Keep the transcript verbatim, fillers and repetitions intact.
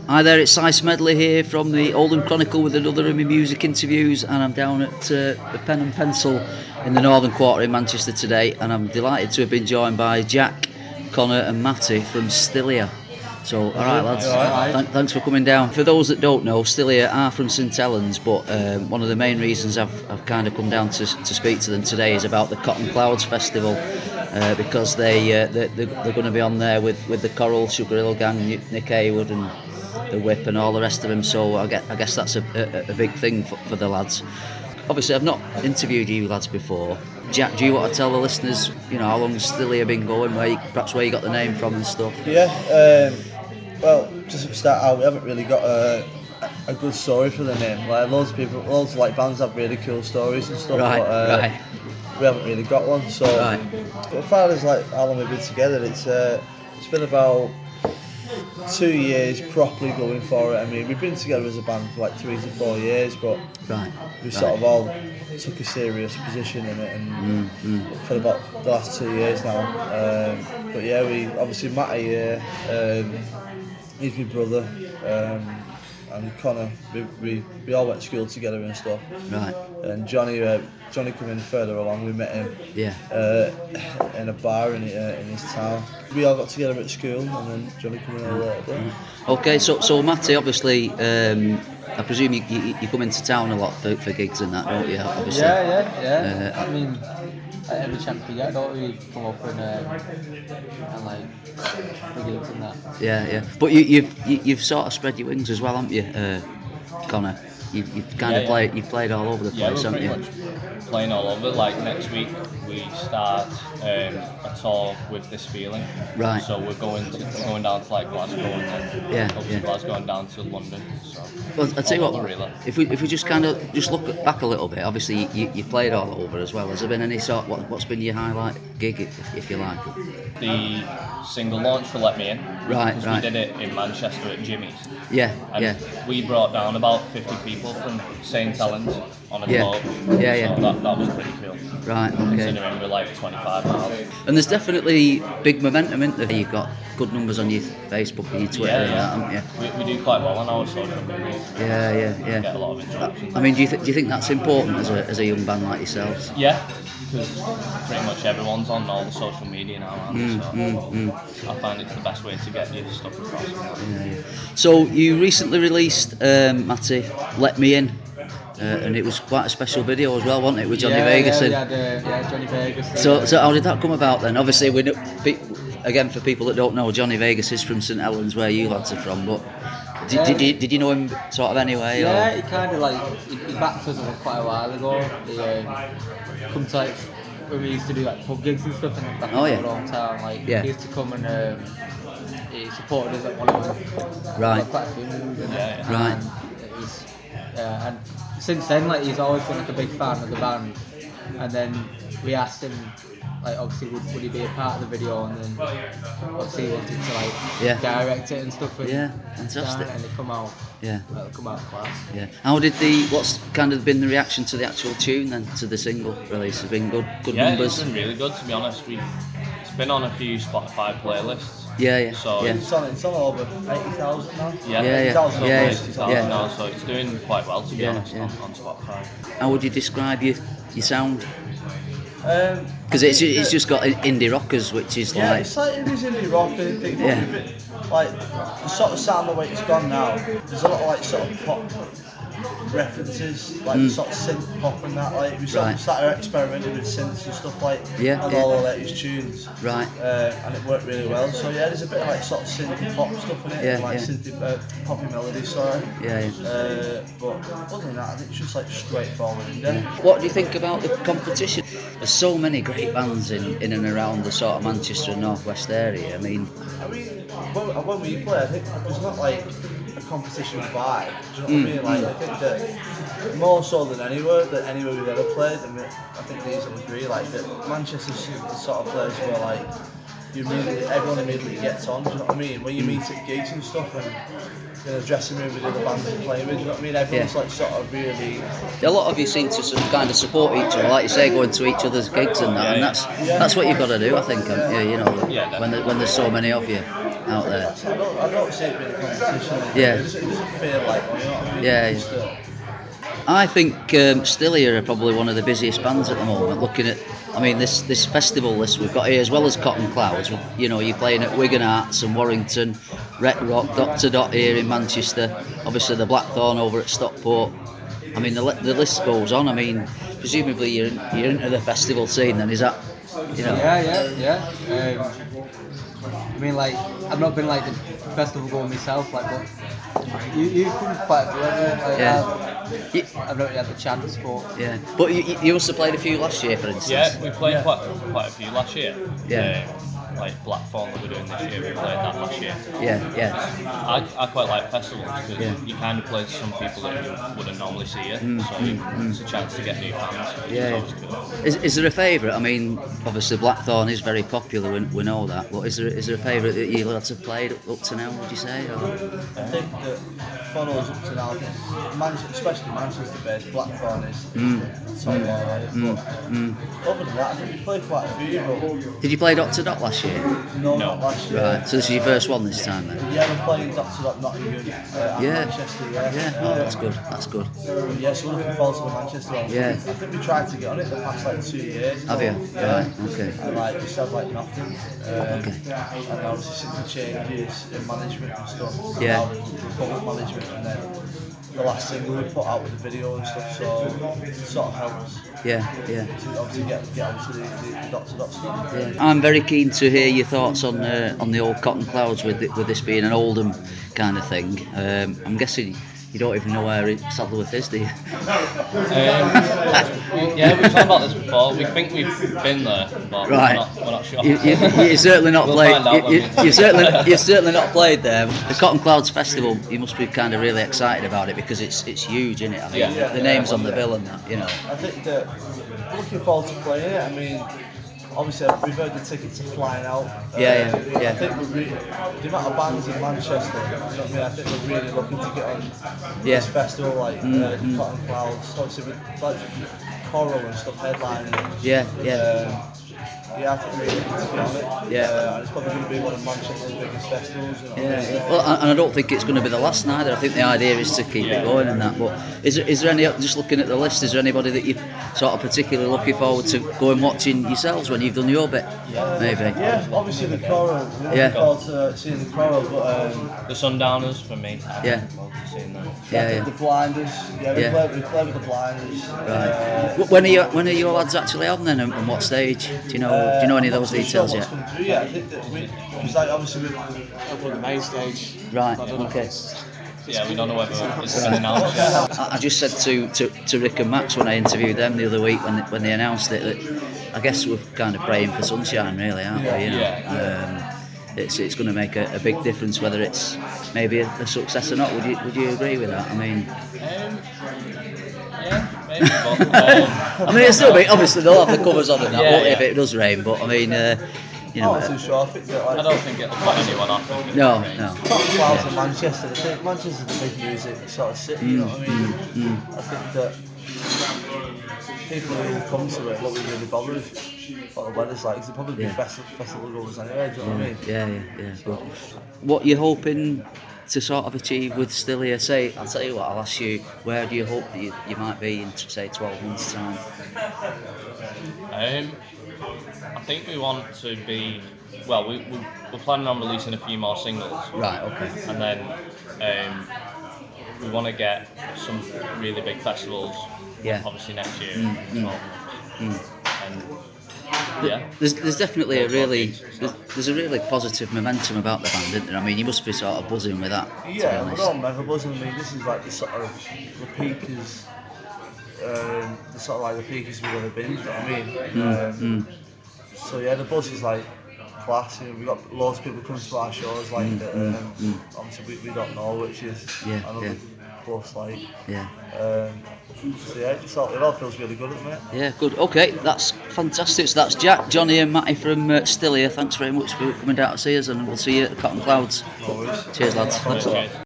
Hi there, it's Si Smedley here from the Oldham Chronicle with another of my music interviews, and I'm down at uh, the Pen and Pencil in the Northern Quarter in Manchester today, and I'm delighted to have been joined by Jack, Connor and Matty from Stilia. So, alright lads, Right. Th- thanks for coming down. For those that don't know, Stilia are from St Helens, but um, one of the main reasons I've, I've kind of come down to, to speak to them today is about the Cotton Clouds Festival, uh, because they, uh, they, they're, they're going to be on there with, with the Coral, Sugar Hill Gang, Nick Haywood and the Whip and all the rest of them, so I guess, I guess that's a, a, a big thing for, for the lads. Obviously I've not interviewed you lads before. Jack, do you want to tell the listeners, you know, how long Stilia been going, where you, perhaps where you got the name from and stuff? Yeah, um, well, just to start out, we haven't really got a, a good story for the name. Like loads of people, loads of like bands have really cool stories and stuff, Right, but uh, right. we haven't really got one. So, Right. but as far as like how long we've been together, it's uh, it's been about two years properly going for it. I mean, we've been together as a band for like three to four years, but Right, we right. sort of all took a serious position in it, and Mm, mm. for about the last two years now. Um, but yeah, we obviously Matty here, um, he's my brother, um, and Connor. We, we we all went to school together and stuff. Right. And Johnny, uh, Johnny coming further along, we met him Yeah. uh, in a bar in uh, in his town. We all got together at school, and then Johnny coming a little bit. Okay, so so Matty, obviously, um, I presume you, you, you come into town a lot for, for gigs and that, don't you? Obviously. Yeah, yeah, yeah. Uh, I mean, like every chance we get, don't we come up and um, and like the gigs and that. Yeah, yeah. But you, you've you, you've sort of spread your wings as well, haven't you, uh, Connor? You've, you've kind Yeah, of yeah. played you've played all over the Yeah, place, we're haven't pretty you? much playing all over. Like next week, we start um, a tour with This Feeling. Right. So we're going to we're going down to like Glasgow and then Yeah, up to yeah. Glasgow and down to London. So Well, I tell you all what, over really. if we if we just kind of just look back a little bit. Obviously, you you played all over as well. Has there been any sort? What what's been your highlight gig, if, if you like? The single launch for Let Me In. Right, Because right. we did it in Manchester at Jimmy's. Yeah, And yeah, we brought down about fifty people from Saint Helens on a Yeah. boat. Yeah, yeah. So that, that was pretty cool. right, okay. Considering we're like twenty-five miles. And there's definitely big momentum, isn't there? You've got good numbers on your Facebook and your Twitter Yeah, and yeah. that, haven't you? We, we do quite well on our social media. Yeah, yeah, yeah. Get a lot of introductions. I mean, do you th- do you think that's important as a as a young band like yourselves? Yeah, because pretty much everyone's on all the social media now, aren't they? Mm, So mm, mm. I find it's the best way to get your stuff across. Yeah, yeah. So you recently released, um, Matty, Let Me In, uh, and it was quite a special video as well, wasn't it, with Johnny yeah, Vegas yeah, in? we had, uh, yeah, Johnny Vegas. in, So, uh, so how did that come about then? Obviously, we know, pe- again for people that don't know, Johnny Vegas is from St Helens, where you lads are from. But did, did you did you know him sort of anyway? Yeah, Or? he kind of like he, he backed us quite a while ago. He um, come to like when we used to do like pub gigs and stuff in back Oh, in yeah. our own town. Like Yeah. he used to come and um, he supported us at one of them. Right. Like, quite a few moves and, Yeah, yeah. Right. and it was, yeah, and since then like he's always been like a big fan of the band. And then we asked him, like obviously would, would he be a part of the video, and then obviously he wanted to like Yeah. direct it and stuff. And Yeah, fantastic. And it come out, Yeah. well, it come out class. Yeah. How did the what's kind of been the reaction to the actual tune then, to the single release? Has been good, good Yeah, numbers. it's been really good to be honest. We it's been on a few Spotify playlists. Yeah, yeah, So yeah. It's on, it's on over eighty thousand now. Yeah, Yeah, yeah, it's over yeah, eighty thousand yeah. now, so it's doing quite well to be Yeah, honest yeah. On, on Spotify. How would you describe your your sound? Um, Because I it's think it's that- just got indie rockers, which is Yeah, like it's like it is indie rock and things. Yeah. Yeah. Like the sort of sound the way it's gone now. There's a lot of like sort of pop references, like Mm. sort of synth pop and that. Like we sort Right. of started experimenting with synths and stuff like Yeah, on yeah. all the latest tunes. Right. Uh, and it worked really well. So yeah, there's a bit of like sort of synth pop stuff in it, Yeah, and like yeah. synth uh, poppy melodies. Sorry. Yeah, yeah. Uh, but other than that, I think it's just like straightforward indie. What do you think about the competition? There's so many great bands in, in and around the sort of Manchester and North West area. I mean, I mean, when, when we play, I think there's not like a competition vibe. Do you know what Mm, I mean? Like, I think that more so than anywhere, that anywhere we've ever played, I mean, I think these will agree, like, that Manchester's the sort of place where, like, you immediately, everyone immediately gets on, do you know what I mean? When you meet at gigs and stuff and in a dressing room with the other bands you're playing with, do you know what I mean? Everyone's Yeah. like sort of really... a lot of you seem to sort of kind of support each other, like you say, going to each other's gigs and that, and that's that's what you've got to do, I think. um, Yeah, you know, Yeah, when there, when there's so many of you. out there. I don't, I don't see it being a competition. Anymore. Yeah. It doesn't, it doesn't feel like one, you know what I mean? Yeah, It's just, uh, I think um, Stillia are probably one of the busiest bands at the moment. Looking at, I mean, this this festival list we've got here, as well as Cotton Clouds. You know, you're playing at Wigan Arts and Warrington, Rec Rock, Doctor Dot here in Manchester. Obviously the Blackthorn over at Stockport. I mean, the li- the list goes on. I mean, presumably you're in, you're into the festival scene. Then is that, you know? Yeah, yeah, yeah. Um, I mean, like, I've not been like the festival goer myself, like, but you you've been quite a few, haven't you? Like, Yeah. I've, You, I've not really had the chance, but yeah, but you, you- you must have played a few last year, for instance. Yeah, we played Yeah. quite quite a few last year. Yeah. Um, like Blackthorn that we're doing this year, we played that last year. Yeah, yeah, I, I quite like festivals because Yeah. you kind of play to some people that you wouldn't normally see you, Mm, so mm, it's a chance to get new fans, which yeah. is always good. Is, is there a favourite? I mean, obviously Blackthorn is very popular. We, we know that. But is there is there a favourite that you lads have played up, up to now? Would you say? Or? I think that follows up to now, I think Manchester, especially Manchester based, Blackthorn is Mm. top mm. alright. Mm, But mm. other than that, I think we played quite a few, but Did you play Doctor Dot last year? no, No. not last year. Right. So this is your first one this time then. Yeah, we're playing Doctor Dot Nottingham uh, and Yeah. Manchester, yeah. Yeah. Oh, that's good. That's good. Um, yeah, so we're looking forward to the Manchester one. Yeah. I think we tried to get on it the past like two years. Have you? Yeah. Right. Okay. And like just had like nothing. Um, Okay. And obviously since the changes in management and stuff, Yeah. now public management, and then the last single we put out with the video and stuff, so it sort of helps Yeah. Yeah. to obviously get get onto the, the, the Doctor Dot stuff. Yeah. I'm very keen to hear your thoughts on uh, on the old Cotton Clouds with it, with this being an Oldham kind of thing. Um, I'm guessing you don't even know where it, Saddleworth is, do you? Um, we- yeah, we've talked about this before. We think we've been there, but Right. we're, not, we're not sure. You, you, you're certainly not We'll played. find out You, when you, we- you're certainly you're certainly not played there. The Cotton Clouds Festival. You must be kind of really excited about it because it's it's huge, isn't it? I mean, Yeah. the names on the bill and that, you know. I think that looking forward to playing it. I mean, obviously we've heard the tickets are flying out. Yeah, Uh, yeah, yeah. I think we're really, the amount of bands in Manchester, you know what I mean? I think we're really looking to get on Yeah. this festival, like Mm, uh, mm. Cotton Clouds, obviously with like Coral and stuff headlining. Yeah, yeah. Um, yeah, I think we're really looking to get on it. Yeah. Uh, and it's probably going to be one of Manchester's biggest festivals. You know what I Yeah, mean? yeah. Well, and I don't think it's going to be the last neither. I think the idea is to keep Yeah. it going and that. But is there, is there any, just looking at the list, is there anybody that you're sort of particularly looking forward to go and watching yourselves when you've done your bit? Maybe. Yeah, obviously the Coral. We're looking Yeah. forward to seeing the Coral, but um, The Sundowners for me. Yeah. Love seeing them. Yeah, I think yeah. the Blinders. Yeah, we Yeah. play we play with the Blinders. Right. Uh, Wh- When are you, when are your lads actually on then, and, and what stage? Do you know? do you know any of I'm those not too details sure yet? what's come through yet. I think that we, because like obviously we Up on the main stage. Right. I don't know if Okay. it's- Yeah, we don't know whether it's been announced yet. I I just said to, to, to Rick and Max when I interviewed them the other week when they, when they announced it that I guess we're kind of praying for sunshine, really, aren't we? You know, Yeah. um, it's it's going to make a, a big difference whether it's maybe a, a success or not. Would you would you agree with that? I mean, Um, yeah, maybe. But, um, I mean, it's still big. Obviously, they'll have the covers on and that, Yeah, won't they, yeah. if it does rain. But I mean, uh, you I'm know, not too sure. I think that like I don't think it'll put anyone off. if it no, rains. no. Cotton Clouds in Manchester. I think Manchester's a big music sort of city. You know what I mean? Mm, I think that people who will come to it won't be really bothered if what the weather's like. 'Cause they'll probably be Yeah. festival festival goers anyway. Do you know what I mean? Yeah, yeah, yeah. Good. What you're hoping to sort of achieve with Stillia? Say, I'll tell you what. I'll ask you. Where do you hope that you, you might be in, say, twelve months' time? Um, I think we want to be. Well, we, we we're planning on releasing a few more singles, Right. Okay. and then um, we want to get some really big festivals. Yeah. Obviously next year. Mm, as mm. well. Mm. And yeah. There's, there's definitely a Lots of really, gigs. there's, there's a really positive momentum about the band, isn't there? I mean, you must be sort of buzzing with that. to be Yeah, honest. we're all mega buzzing. I mean, this is like the sort of the peak is, um, the sort of like the peakest we've ever been. You know what I mean? Mm, Um, mm. So yeah, the buzz is like class. You know, we've got loads of people coming to our shows like Mm, that. mm, Um, mm. Obviously, we, we don't know, which is Yeah, another yeah. plus. Like, Yeah. um, so yeah, it just all, it all feels really good at the minute. Yeah, good. Okay, that's fantastic. So that's Jack, Johnny, and Matty from uh, Stillia. Thanks very much for coming down to see us, and we'll see you at the Cotton Clouds. No worries. Cheers, lads. Thanks a lot. Cheers.